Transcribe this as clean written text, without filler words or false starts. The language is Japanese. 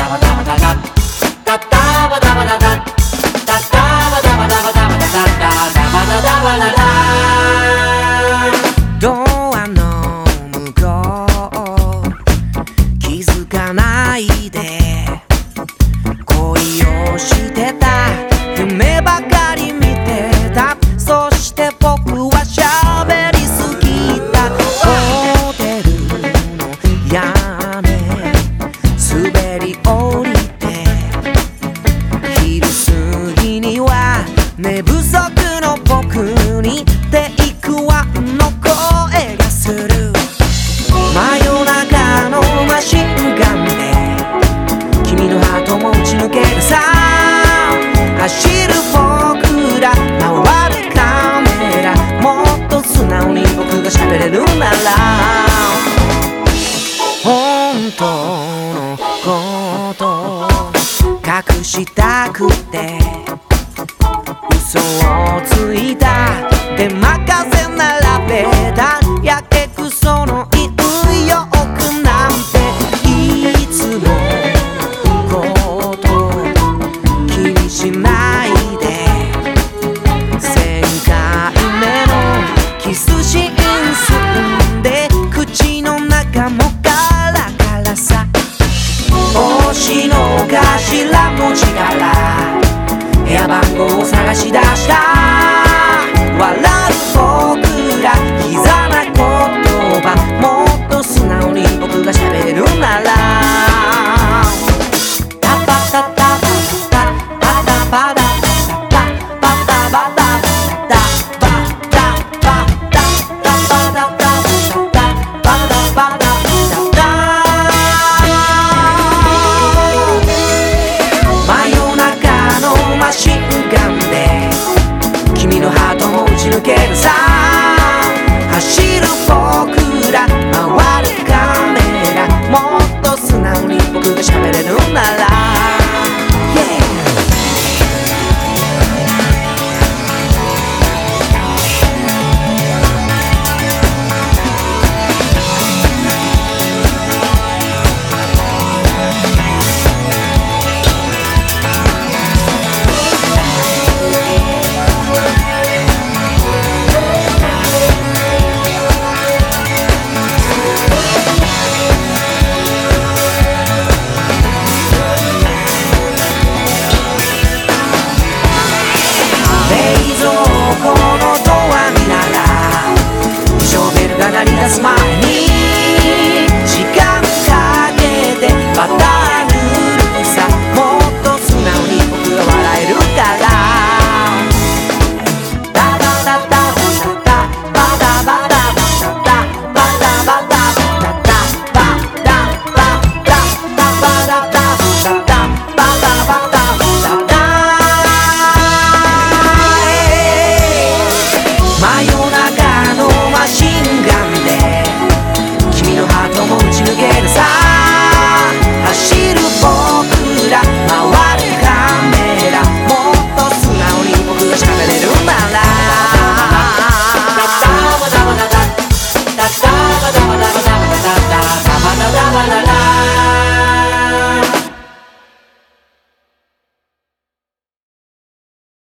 ドアの向こう気づかないで恋をしてた夢ばかり見てたそして僕は喋りすぎたホテルの屋根滑り降りて昼過ぎには寝不足の僕にテイクワンの声がする真夜中のマシンガンで君のハートも打ち抜けるさ走る僕ら回るカメラもっと素直に僕が喋れるなら本当のこと隠したくて嘘をついたで任せ並べたやけくその言うよくなんていつもこと気にしないで1000回目のキスシーン済んで口の中もカラカラさ星の頭文字から部屋番号を探し出した笑う